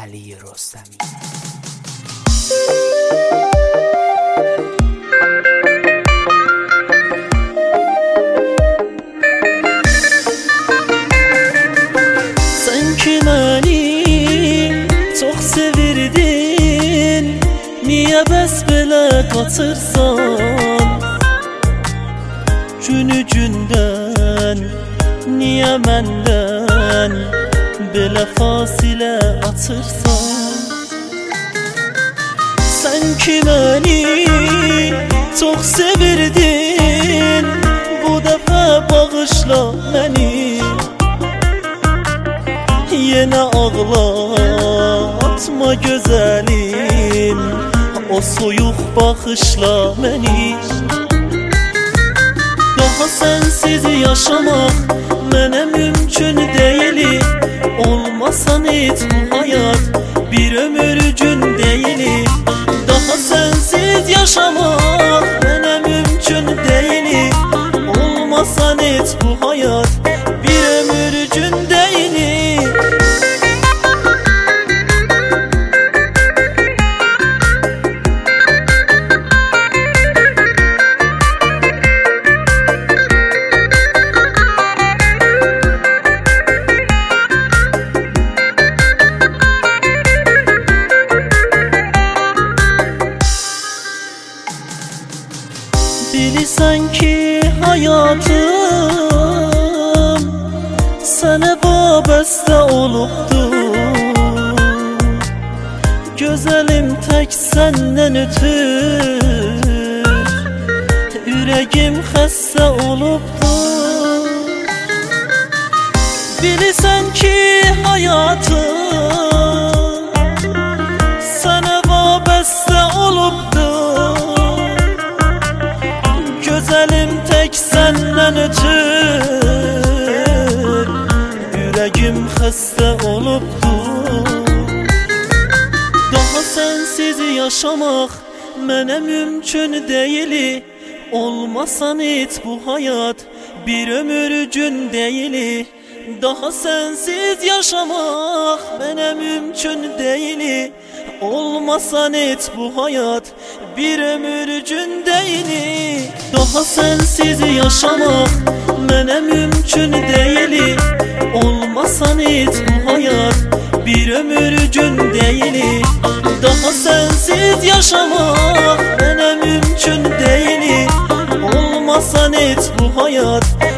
علی رستمی. Sen ki məni çox sevirdin, niyə bəs belə qaçırsan? Günü gündən, niyə məndən belə fasilə açırsan? Sen ki məni çox sevirdin, bu dəfə bağışla məni. Yenə ağlatma gözəlim, o soyuq baxışla məni. Daha sensiz yaşamaq mənə mümkün deyil. Olmasan heç bu hayat bir ömür gün deyil. Daha sensiz yaşamaq mənə mümkün deyil. Olmasan heç bu hayat bir ömür gün deyil. Bilirsən ki hayatım sənə vabəstə olubdur. Gözəlim tək səndən ötür, ürəyim xəstə olubdur. Bilirsən ki hayatım sənə vabəstə olubdur. Gözəlim tək səndən ötür, ürəyim xəstə olubdur. Daha sensiz yaşamaq mənə mümkün deyil. Olmasan heç bu hayat bir ömür gün deyil. Daha sensiz yaşamaq mənə mümkün deyil. Olmasan heç bu hayat bir ömür gün deyil. Daha sensiz yaşamaq mənə mümkün deyil. Olmasan heç bu hayat bir ömür gün deyil. Daha sensiz yaşamaq mənə mümkün deyil. Olmasan heç bu hayat